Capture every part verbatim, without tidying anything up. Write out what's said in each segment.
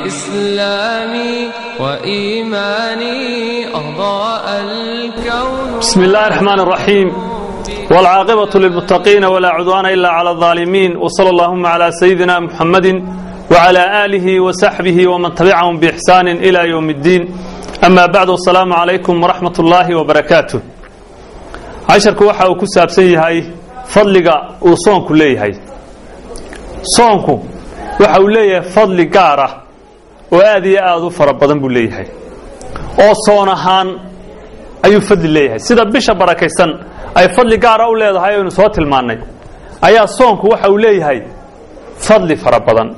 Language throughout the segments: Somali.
إسلامي وإيماني أضاء الكون. بسم الله الرحمن الرحيم، والعاقبة للمتقين ولا عدوان إلا على الظالمين، وصلى اللهم على سيدنا محمد وعلى آله وصحبه ومن تبعهم بإحسان إلى يوم الدين. أما بعد، السلام عليكم ورحمة الله وبركاته. عشرك وحا وكساب سيهاي فضلك وصونك ليهاي صونك وحا وليه فضل قارة وآذي آذو فربضن بليهاي oo soon ahaan ayuu fadli leeyahay. sida bisha barakaysan ay fadli gaar ah u leedahay oo soo tilmaanay, ayaa soonku waxa uu leeyahay fadli fara badan.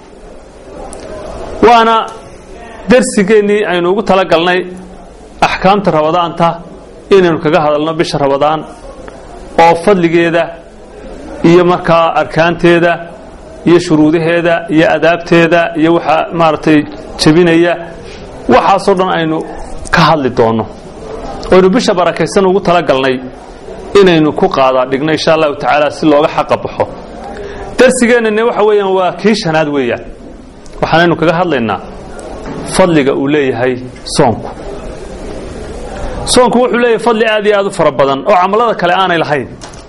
waana darsigeeni aynu ugu tala galnay ahkaamta Ramadaanta inaynu kaga hadalno bisha Ramadaan oo fadligeeda iyo markaa arkaanteeda iyo shuruudaheeda iyo adaabteeda iyo waxa maartay jabinaya waxaasoo dhan aynu ka hadli doono oo bisha barakaysan ugu tala galnay inaynu ku qaada dhigno insha Allah taala si looga xaq baxo. darsigeena waxa weeyaan waa kii shanaad weeyaan, waxaanu kaga hadlaynaa fadliga uu leeyahay soonku. soonku wuxuu leeyahay fadli aad iyo aad u fara badan oo amalada kale aanay lahayn.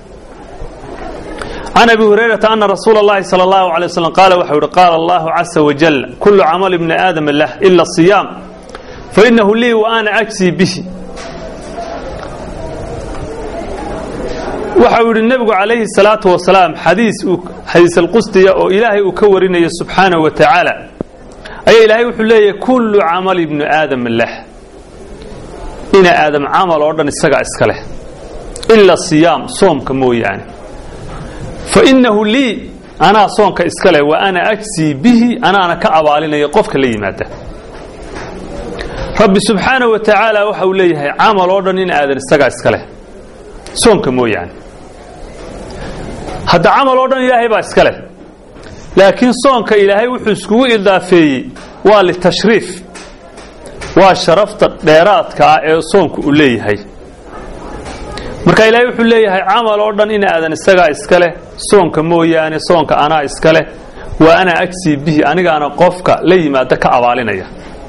عن أبي هريرة أن رسول الله صلى الله عليه وسلم قال وحور قال الله عز وجل كل عمل ابن آدم له إلا الصيام فإنه لي وأنا أجزي به. وحور النبي عليه الصلاة والسلام حديث حديث القدسي أو إلهي أكورني سبحانه وتعالى، أي إلهي وحليه كل عمل ابن آدم له إن آدم عمل أردن السقع إسكاله إلا الصيام صوم كمو يعني فإنه لي أنا صونك إسكاله وأنا أجزي به أنا أنا كأبالنا يقفك لي ماده. رب سبحانه وتعالى وحوليه عمل أردن إن آدم السقع إسكاله صوم كمو يعني هذا عمل أردن إلهي بإسكاله، لكن صونك إلهي وحسكو إضافي والتشريف وشرفت ديرات كا صونك إليه. marka ilaahay wuxuu leeyahay amal oo dhan in aadan isaga iska leh, soonka mooyaane soonka ana iska leh, wa ana agsi bihi aniga ana qofka la yimaada ka abaalinaya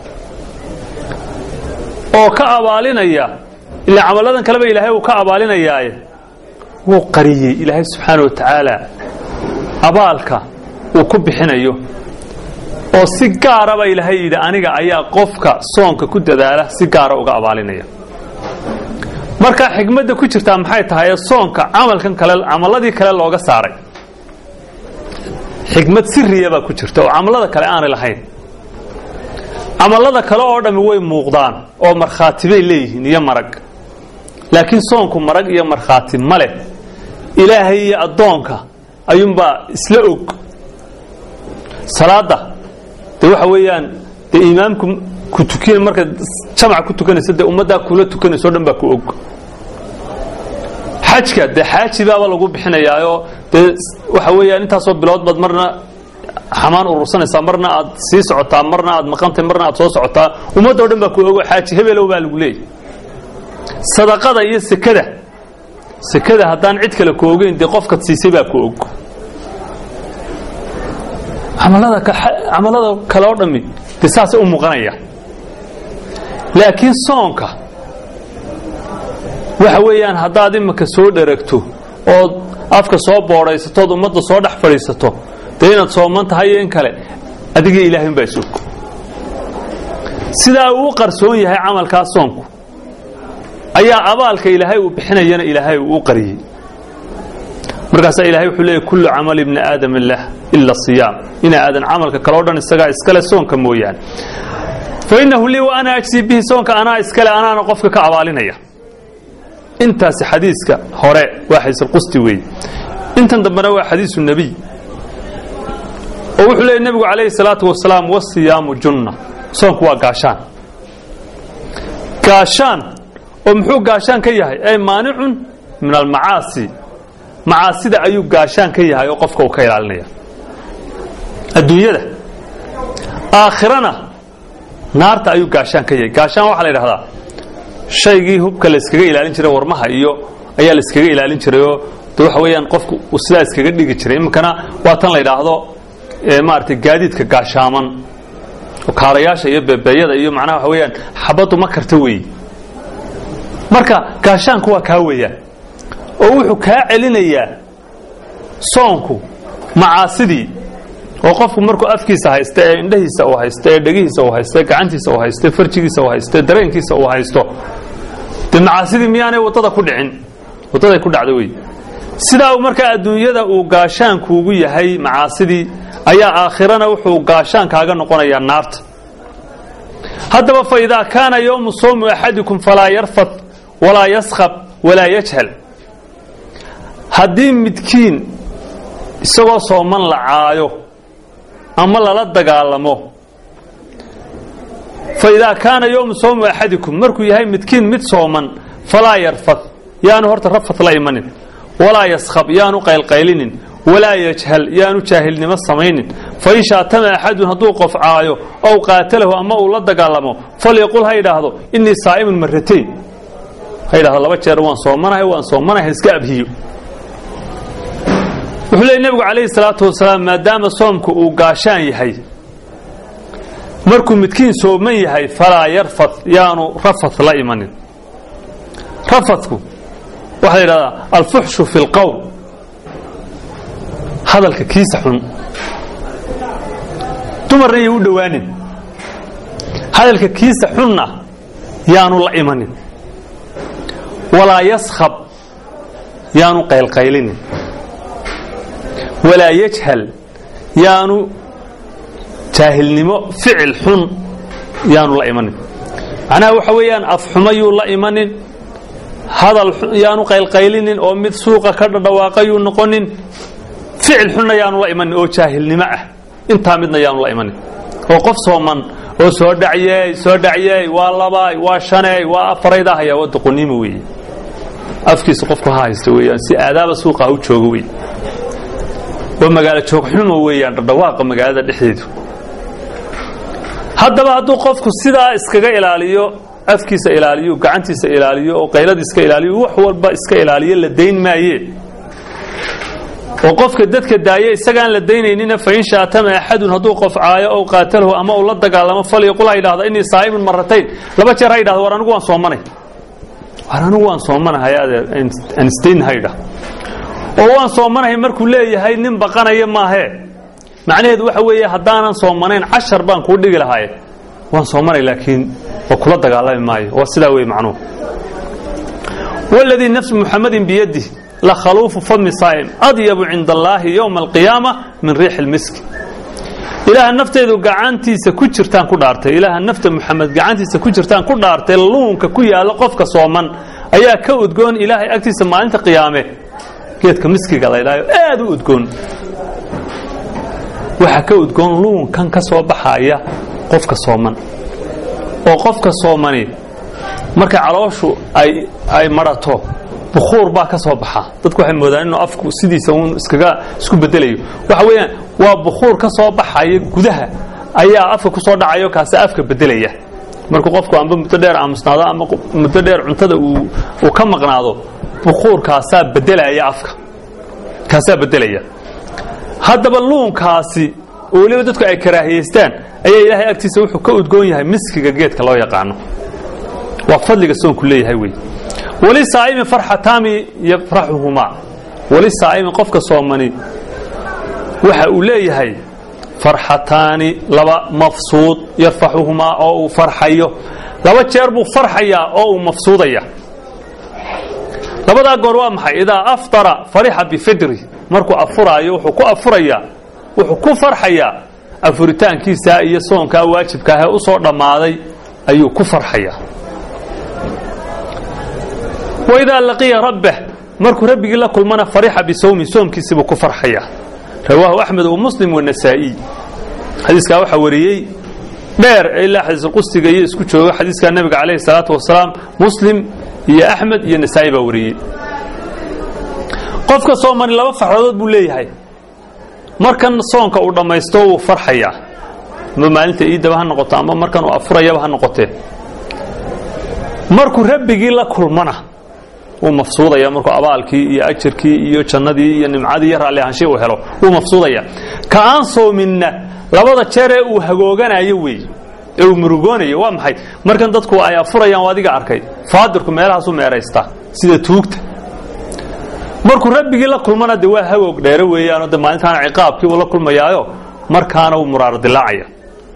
oo ka abaalinaya ila amaladan kale ba ilaahay uu ka abaalinayaaye wuu qariyay. ilaahay subhanahu wa ta'ala abaalka uu ku bixinayo oo si gaar ah ilaahay ida aniga ayaa qofka soonka ku dadaala si gaar ah uga abaalinaya. marka xigmada ku jirta maxay tahay soonka amalkan kale amaladii kale looga saaray? xigmad sirriya ba ku jirta oo amalada kale aan lahayn. amalada kale oo dhami way muuqdaan oo marxaati bay leeyihiin iyo marag, laakiin soonku marag iyo marxaati male. ilaahay iyo adoonka ayuunba isla og. salaada de waxa weeyaan de imaamku ku tukin marka jamac ku tukanaysa de umada kula tukanayso dhan ba ku og. xajka de xaaji baa lagu bixinayaayo de waxa weeyaan inta soo bilood bad marna xamaan urursanaysa, marna aad sii socotaa, marna aad maqantay, marna aad soo socotaa, umada dhan ba ku og. xaaji hebelow baa lagu leeyahay. sadaqada iyo sakada sakada hadaan cid kale ku ogeyn de qofka siisay baa ku og. amalada ka amalada kale oo dhami de saas u muuqanaya. laakiin soonka waxa weeyaan hadaad imaka soo dheregto oo afka soo booraysato oo umada soo dhax fariisato de inaad sooman tahay in kale adiga ilaahay baa isoo. sida uu qarsoon yahay amalka soonku ayaa abaalka ilaahay uu bixinayana ilaahay uu qariyay. markaas ilaahay wuxuu leeyahay kullu amal ibn aadam lah illa siyam, ina aadan amalka kale oo dhan isaga iskale soonka mooyaan. فإنه لي وأنا أجزي به صونك أنا إسكال أنا نقفك كعبالينيا. أنت حديثك هراء واحد القسطي وي أنت ندبنا حديث النبي ووحل النبي عليه الصلاة والسلام والصيام جنة. صونك وقاشان قاشان ومحو قاشان كيهي أي مانع من المعاصي. معاصي ده أيو قاشان كيهي وقفك وكيل علينا الدنيا ده. آخرنا naarta ayuu gaashaan ka yahay. gaashaan waxa la yiraahdaa shaygii hubka la iskaga ilaalin jiray warmaha iyo ayaa la iskaga ilaalin jiray oo waxa weeyaan qofku uu sidaa iskaga dhigi jiray. imkana waa tan la yiraahdo ee maartay gaadiidka gaashaaman kaarayaasha iyo beebeeyada iyo macnaha waxa weeyaan xabadu ma karta weey marka gaashaanku waa kaa weeyaan oo wuxuu kaa celinayaa soonku macaasidii oo qofku markuu afkiisa haysto ee indhahiisa uu haysto ee dhagihiisa uu haysto gacantiisa uu haysto farjigiisa uu haysto dareenkiisa uu haysto de macaasidii miyaanay wadada ku dhicin wadaday ku dhacday weey sidaa marka adduunyada uu gaashaanku ugu yahay macaasidii ayaa aakhirana wuxuu gaashaan kaaga noqonayaa naarta haddaba fa idaa kaana yawmu sawmi axadikum falaa yarfad walaa yaskhab walaa yajhal haddii midkiin isagoo sooman la caayo ama lala dagaalamo fa idaa kaana yawmu sawmi axadikum markuu yahay midkiin mid sooman falaa yarfad yaanu horta rafad la imanin walaa yaskhab yaanu qaylqaylinin walaa yajhal yaanu jaahilnimo samaynin fain shaatama axadun hadduu qof caayo ow qaatalahu ama uu la dagaalamo falyaqul ha yidhaahdo innii saa'imun maratayn ha yidhahdo laba jeer waan soomanahay waan soomanahay iska abhiyo wuxuu leeyay nebigu calayhi salaatu wasalaam maadaama soomku uu gaashaan yahay markuu midkiin sooman yahay falaa yarfad yaanu rafad la imanin rafadku waxaa la yidhahdaa alfuxshu fi lqowl hadalka kiisa xun dumarna yay u dhowaanin hadalka kiisa xunna yaanu la imanin walaa yaskhab yaanu qaylqaylinin walaa yajhal yaanu jaahilnimo ficil xun yaanu la imanin macnaha waxa weeyaan afxuma yuu la imanin hadal yaanu qaylqaylinin oo mid suuqa ka dhadhawaaqayuu noqonin ficil xunna yaanu la imanin oo jaahilnimo ah intaa midna yaanu la imanin oo qof sooman oo soo dhacyey soo dhacyey waa labaay waa shaney waa afarayda haya waa doqonnimo weeye afkiisa qofku ha haysta weeyaan si aadaaba suuqa ha u joogo weeye oo magaalo joog xumo weeyaan dhadhawaaqa magaalada dhexdeedu haddaba hadduu qofku sidaa iskaga ilaaliyo afkiisa ilaaliyo gacantiisa ilaaliyo oo qaylada iska ilaaliyo wax walba iska ilaaliyo la dayn maaye oo qofka dadka daaya isagaan la daynaynin fa in shaatama axadun hadduu qof caayo oo qaatalahu ama uu la dagaalamo falyaqul ha yidhaahdo innii saa'imun maratayn laba jeer ha yidhahdo war anigu waan soomanahay war anigu waan soomanahay adeer anstein ha yidhahdo oo waan soomanahay markuu leeyahay nin baqanaya maahee macnaheedu waxa weeye haddaanan soomanayn cashar baan kuu dhigi lahaaye waan soomanay laakiin waa kula dagaalami maayo waa sidaa wey macnuhu waladii nafsu muxamadin biyadih la khaluufu fami saa'im adyabu cinda allaahi yowma alqiyaama min riixi lmiski ilaaha nafteedu gacantiisa ku jirtaan ku dhaartay ilaaha nafta muxamed gacantiisa ku jirtaan ku dhaartay luunka ku yaalla qofka sooman ayaa ka udgoon ilaahay agtiisa maalinta qiyaame geedka miskiga la ydhaayo aad u udgoon waxaa ka udgoon luunkan ka soo baxaya qofka sooman oo qofka soomani markay calooshu ay ay marato bukhuur baa ka soo baxa dadku waxay moodaan inuu afku sidiisa uun iskaga isku bedelayo waxa weeyaan waa bukhuur ka soo baxaya gudaha ayaa afka ku soo dhacayo kaasa afka bedelaya markuu qofku amba muddo dheer aamusnaado ama muddo dheer cuntada uu uu ka maqnaado bukhuurkaasaa bedelaya afka kaasaa bedelaya haddaba luunkaasi oo weliba dadku ay karaahiyeystaan ayaa ilaahay agtiisa wuxuu ka udgoon yahay miskiga geedka loo yaqaano waa fadliga soonku leeyahay wey wali saa'imi farxataami yafraxuhumaa wali saa'imi qofka soomani waxa uu leeyahay farxataani laba mafsuud yarfaxuhumaa oo uu farxayo laba jeer buu farxayaa oo uu mafsuudaya labadaa goor waa maxay idaa aftara farixa bifidri markuu afuraayo wuxuu ku afurayaa wuxuu ku farxayaa afuritaankiisa iyo soonkaa waajibkaah ee u soo dhammaaday ayuu ku farxayaa waidaa laqiya rabbah markuu rabbigii la kulmana farixa bisawmi soomkiisibuu ku farxayaa rawaahu axmed wa muslim wanasaa'iy xadiiskaa waxaa wariyey dheer ilaa xadiisulqustiga iyo isku jooga xadiiskaa nebiga calayhi salaatu wasalaam muslim iyo axmed iyo nasaa'i baa wariyey qofka soomani laba farxadood buu leeyahay markan soonka uu dhammaysto wuu farxayaa ama maalinta iidaba ha noqoto ama markan uu afurayaba ha noqotee markuu rabbigii la kulmana wuu mafsuudaya markuu abaalkii iyo ajarkii iyo jannadii iyo nimcadii iyo raalli ahaanshihi uu helo wuu mafsuudaya ka aan soominna labada jeer ee uu hagooganayo weey ee uu murugoonayo waa maxay markan dadku ay afurayaan wadiga arkay faadirku meelahaas u meeraysta sida tuugta markuu rabbigii la kulmana de waa hagoog dheere weeyaan oo maalintaan ciqaabkii uu la kulmayaayo markaana uu muraar dilaacaya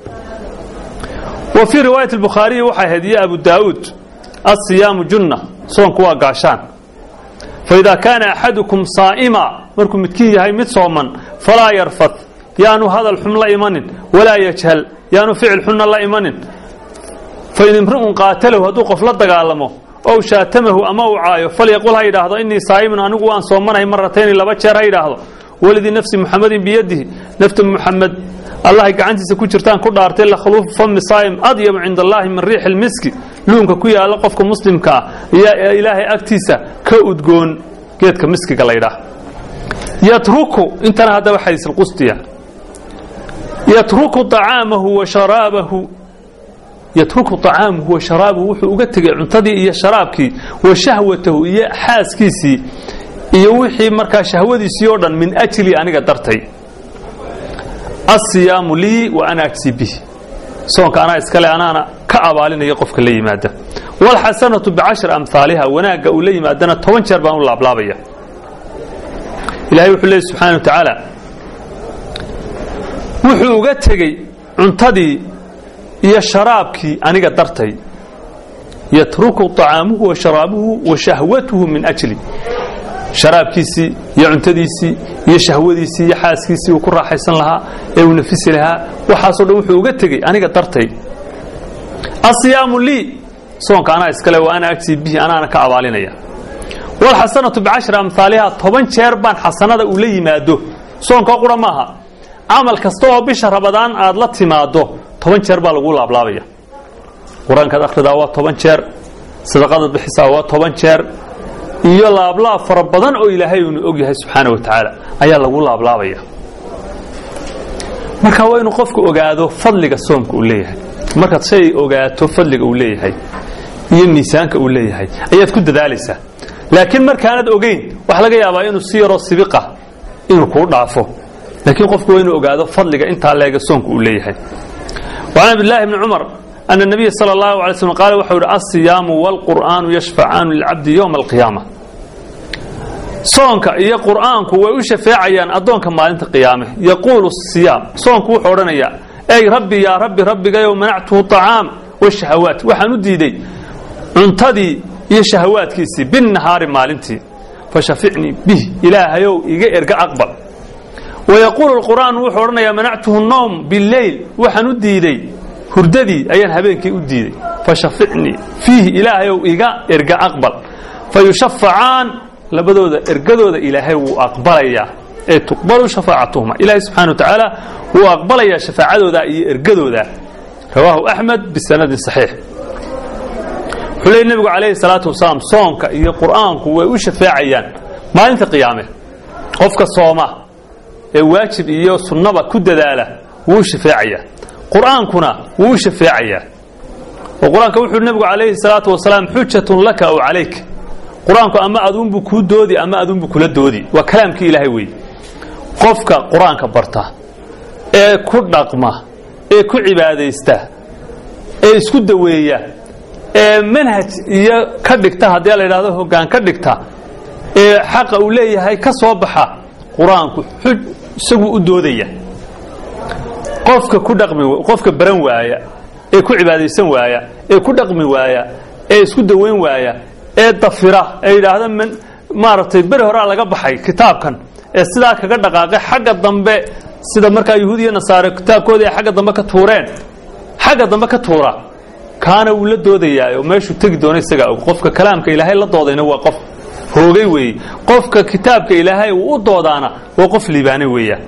وفي رواية البخاري وحي هدية أبو داود الصيام جنة صوم كوا قاشان فإذا كان أحدكم صائما مركم متكيه هاي متصوما فلا يرفث يانو هذا الحمل إيمان ولا يجهل يانو فعل حن الله إيمان فإن امرؤ قاتله هدو قفلت دقالمه أو شاتمه أما وعايه فليقول هاي هذا إني صائم أنو أن صومنا مرتين لبتشر هاي هذا والذي نفس محمد بيده نفس محمد الله gacantiisa ku jirtaan ku dhaartay la khuluuf fam saayim adyam inda Allah min riix al-misk luunka ku yaala qofka muslimka ya ilaahay agtiisa ka udgoon geedka miskiga la yiraahdo yatruku intana hada waxa isal qustiya yatruku ta'amahu wa sharabahu yatruku ta'amahu wa sharabahu wuxuu uga tagay cuntadii iyo sharaabkii wa shahwatahu iyo xaaskiisii iyo wixii marka shahwadiisii oo dhan min ajli aniga dartay الصيام لي وأنا أكسي به سواء كان إسكالي أنا أنا كأبالين يقف كل مادة والحسنة بعشر أمثالها وناقة أولي مادنا توانشر بان الله بلابية إلهي وحو الله سبحانه وتعالى وحو قتغي عنتدي يا شرابكي أنا قدرتي يترك طعامه وشرابه وشهوته من أجلي شرابكيسي يا عنتديسي يا شهوديسي يا حاسكيسي وكل راحيسن لها اي ونفسي لها وحاسو دو وحو uga tagay aniga dartay الصيام لي سون كان اسكله وانا اكسي به انا ka abaalinaya wal hasanatu بعشر امثالها toban jeer baan hasanada u la yimaado soon ka qura maaha amal kasto oo bisha Ramadaan aad la timaado toban jeer baa lagu laablaabaya quraanka akhridaa waa toban jeer sadaqada bixisaa waa toban jeer iyo laabla fara badan oo Ilaahay uu og yahay subhanahu wa ta'ala ayaa lagu laablaabaya marka waa inuu qofku ogaado fadliga soomka uu leeyahay marka shay ogaato fadliga uu leeyahay iyo miisaanka uu leeyahay ayaad ku dadaalaysaa laakiin markaanad ogeyn wax laga yaabaa inuu si yaro sibiqa inuu ku dhaafo laakiin qofku waa inuu ogaado fadliga inta leega soomka uu leeyahay wa Abdullah ibn Umar أن النبي صلى الله عليه وسلم قال وحول الصيام والقرآن يشفعان للعبد يوم القيامة صونك يا قرآنك ويشفعيان أدونك مالنت قيامه يقول الصيام صونك وحورنيا أي ربي يا ربي ربي يوم منعته الطعام والشهوات وحندي دي انتدي يا شهوات كيسي بالنهار مالنتي فشفعني به إله يو يرجع أقبل ويقول القرآن وحورنيا منعته النوم بالليل وحندي دي هرددي أيان هبينكي أديدي فشفعني فيه إلهي وإيقا إرقا أقبل فيشفعان لبدوذا إرقدوذا إلهي وأقبليا إيه تقبلوا شفاعتهما إلهي سبحانه وتعالى وأقبليا شفاعتوذا إرقدوذا رواه أحمد بالسند الصحيح حلي النبي عليه الصلاة والسلام صونك إيه قرآنك ويشفاعيان ما أنت قيامه قفك الصومة إيه واجب إيه صنبا كد ذاله وشفاعيا قرآنكنا هو شفاعية وقرآنك وحو النبي عليه الصلاة والسلام حجة لك أو عليك قرآنك أما أذن بكود دودي أما أذن بكل دودي وكلامك إلهي وي قفك قرآنك برته إيه كل نقمة إيه كل عبادة يسته إيه اسكد دوية إيه منهج إيه كدكتها ديال إلهه كان كدكتها إيه حق أوليه هاي كصوبحة قرآنك حج سوء دودية qofka ku dhaqmi qofka baran waaya ee ku cibaadeysan waaya ee ku dhaqmi waaya ee isku daweyn waaya ee dafira ee yiraahdo man maartay bir hore laga baxay kitaabkan ee sidaa kaga dhaqaaqay xagga dambe sida marka yahuudiya nasaare kitaabkooda ay xagga dambe ka tuureen xagga dambe ka tuura kaana uu la doodayaayo meeshu tagi doonay isaga qofka kalaamka Ilaahay la doodayna waa qof hoogay weey qofka kitaabka Ilaahay uu u doodaana waa qof liibaanay weeyaan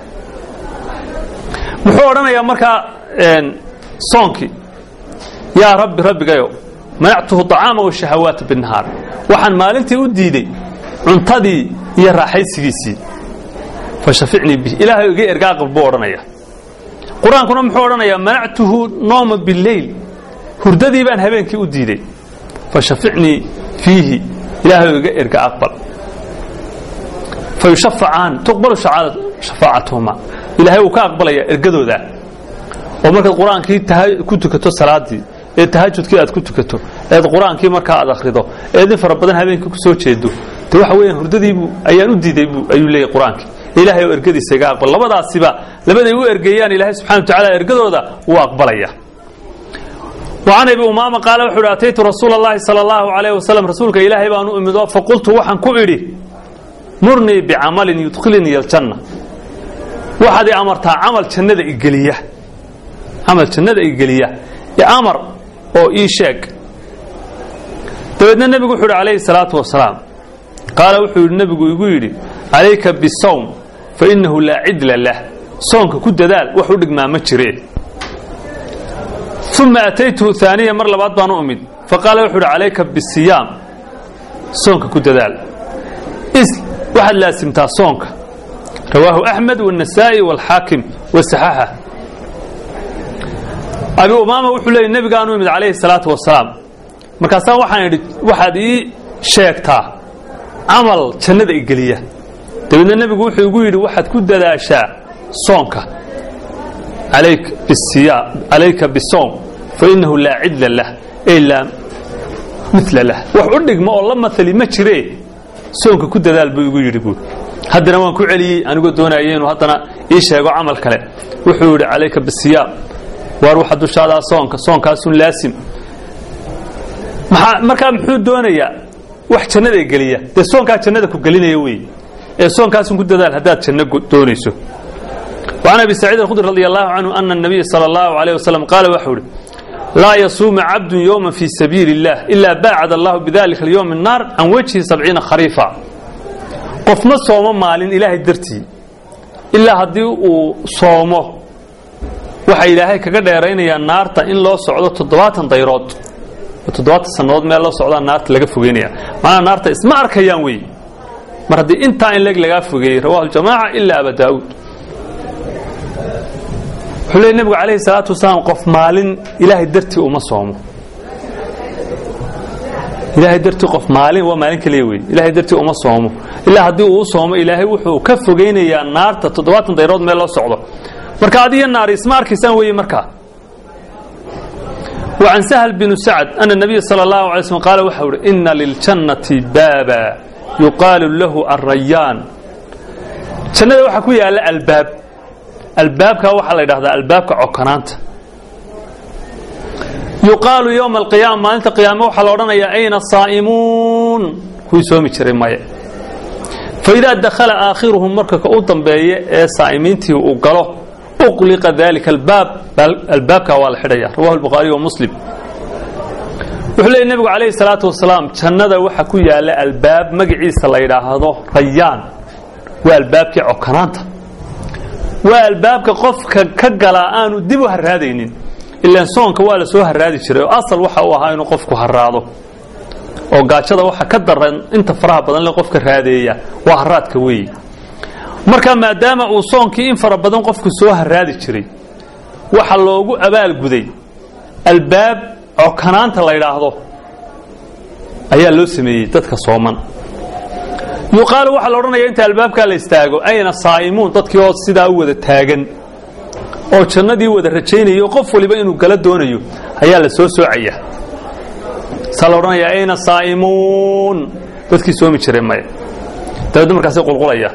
wuxuu oranayaa marka een soonki ya rabbi rabbigayo manactuhu ta'ama wa shahawat bin nahar waxan maalintii u diiday cuntadii iyo raaxaysigiisii fashafi'ni bi ilaahay iga ergaa qalbo oranaya quraankuna muxuu oranayaa manactuhu nawma bil layl hurdadii baan habeenkii u diiday fashafi'ni fihi ilaahay iga ergaa aqbal fayushafa'an tuqbalu shafa'atuhuma ilaahay uu ka aqbalaya ergadooda oo marka quraankii tahay ku tukato salaadii ee tahajjudkii aad ku tukato ee quraankii marka aad akhrido ee in fara badan habeenkii ku soo jeedo te waxa weeyaan hurdadii ayaan u diiday ayuu leeyahay quraankii ilaahay oo ergadiisa iga aqbal labadaasiba labaday u ergeeyaan ilaahay subxaanahu wa ta'ala ergadooda uu aqbalaya. وعن ابي امامه قال وحده اتيت رسول الله صلى الله عليه وسلم رسولك الهي بان امدو فقلت وحن كئري مرني بعمل يدخلني الجنه وحدي امرتها عمل جنده ايغليه عمل جنده ايغليه يا امر او اي شيك تبدنا النبي وحده عليه الصلاه والسلام قال وحده النبي يقول يري عليك بالصوم فانه لا عدل له صومك كددال وحو دغما ما جيرين ثم أتيته ثانية مرة لبعض بان أمد فقال وحد عليك بالصيام صونك كددال إذ واحد لازم تا صونك رواه أحمد والنسائي والحاكم والصحاحة. أبي أمامة وحد لي النبي قال أمد عليه الصلاة والسلام مركزا واحد واحد شيكتا عمل جنة إيجالية تبين النبي يقول واحد كددال شاء صونك عليك بالصيام عليك بالصوم فإنه لا عدل له إلا مثل له وحدك ما والله مثلي ما جري صومك كده ذا البيقول يقول هذا ما كل علي أنا قلت هنا أيين وهذا إيش هو عمل كله وحول عليك بالصيام وأروح أدوش على صومك صومك أصلا لازم ما ما كان محود دونيا واحد سنة قلية ده صومك سنة كقلينا يوي صومك أصلا كده ذا هذا سنة دونيسو. وعن ابي سعيد الخدري رضي الله عنه أن النبي صلى الله عليه وسلم قال وحوله لا يصوم عبد يوما في سبيل الله إلا باعد الله بذلك اليوم النار عن وجهه سبعين خريفا قف ما صوم مال إلهي درتي إلا هدي صومه وحي إلهي كقد يرين يا النار إن الله صعود تضوات ضيرات وتضوات السنوات ما الله صعود النار تلقى فوقينيا معنا النار اسمع ركيان وي مرضي انت إن لك لقى فوقي رواه الجماعة إلا أبا داود. حلي النبي عليه الصلاة والسلام قف مالين إلهي درتي وما صومه إلهي درتي قف مالين ومالين كليوي إلهي درتي وما صومه إلا هدي وصومه إلهي وحو كفو جيني يا النار تتضوات ضيرات ما الله صعده مركا هذه النار اسمار كيسان وي مركا. وعن سهل بن سعد أن النبي صلى الله عليه وسلم قال وحور إن للجنة بابا يقال له الريان جنة وحكوية على الباب الباب كواحد الله يرضى الباب كعكرانت يقال يوم القيامة ما أنت قيامة وحلورنا يا أين الصائمون كوي سومي شرين ماي فإذا دخل آخرهم مركك أوطن بي صائمين تي وقالوا أغلق ذلك الباب الباب كواحد حرية رواه البخاري ومسلم. وحلي النبي عليه الصلاة والسلام جنة وحكوية على الباب مقعيس الله يرضى ريان والباب كعكرانت والبابك قفك كجلا آنو دبوا هالرادينين إلا صونك ولا سوى هالرادي شري أصل وح هو هاي نقفك هالراضو أو قاشة وح كدر أنت فرح بدن لقفك الرادية وهالراد كوي مركا ما دام وصونك إن فرح بدن قفك سوى هالرادي شري وحلوجو أبال جذي الباب أو كنانت الله يراهضو أيها لوسمي تدك صومن يقال waxa la oranayaa inta albaabka la istaago ayna saaimuun dadkii oo sida u wada taagan oo jannadii wada rajaynayo qof waliba inuu gala doonayo ayaa la soo soocaya sala oranayaa ayna saaimuun dadkii soo mi jireen may dad markaas qulqulaya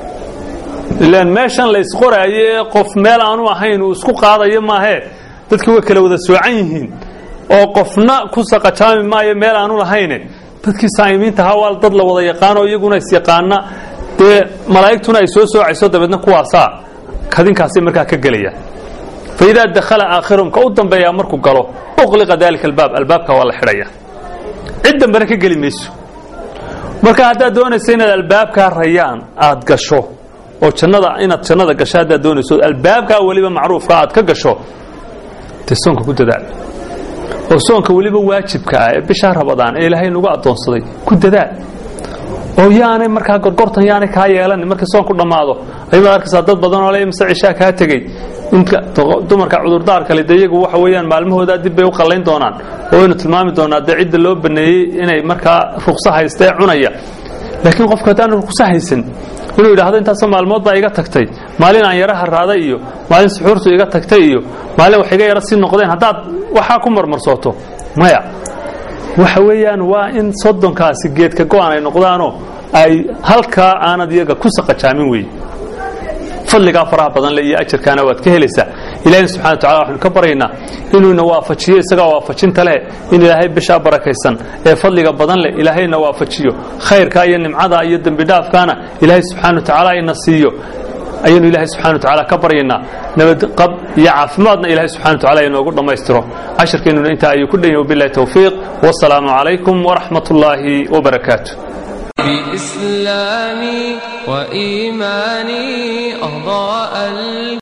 ilaan meeshan la isqoraayay qof meel aanu ahayn uu isku qaadayo ma aha dadkii way kala wada soocan yihiin oo qofna ku saqajaami maayo meel aanu lahayn dadkii saayimiinta hawaal dad la wada yaqaan oo iyaguna is yaqaana ee malaa'igtuna ay soo soocayso dabadna kuwaasa kadinkaasi markaa ka galaya فإذا دخل آخرهم كأو دنبيا مركو قالوا أغلق ذلك الباب الباب ولا حرية عدا بركة قلي ميسو مركا هذا دون السنة الباب كالريان آد قشو أو تشندا إن تشندا قشادة دون السود الباب كأولي معروف آد كقشو تسونك كنت ذا وسونك ولي بواجب كا بشهر رمضان إلى هاي نقاط تنصلي كنت ذا oo yaane marka gorgortan yaane ka yeelan marka soo ku dhamaado ay markaa dad badan oo leeyahay sacisha ka tagay inta dumarka cudur daar kale dayagu waxa weeyaan maalmahooda dib bay u qaleyn doonaan oo inuu tilmaami doonaa cid loo baneeyay inay marka ruqsa haystay cunaya laakiin qofka hadaan ku sahaysan inuu yiraahdo intaas maalmood baa iga tagtay maalin aan yaraha raaday iyo maalin suxuurtu iga tagtay iyo maalin wax iga yara si noqdeen hadaad waxa ku marmarsooto maya waxa weeyaan waa in soddonkaasi geedka go'an ay noqdaano ay halka aanad iyaga ku saqajaamin weey fadliga faraha badan la iyo ajirkaana waad ka helaysaa ilaahay subhanahu wa ta'ala waxaan ka baraynaa inuu na waafajiyo isaga waafajinta leh in ilaahay bisha barakaysan ee fadliga badan leh ilaahayna waafajiyo khayrka iyo nimcada iyo dambi dhaafkaana ilaahay subhanahu wa ta'ala ina siiyo ayuu ilaahay subhanahu wa ta'ala ka baraynaa nabad qab iyo caafimaadna ilaahay subhanahu wa ta'ala inoogu dhameystiro ashirkeenu inta ayuu ku dhayo billahi tawfiiq wassalaamu alaykum wa rahmatullahi wa barakaatuh بإسلامي وإيماني أضاء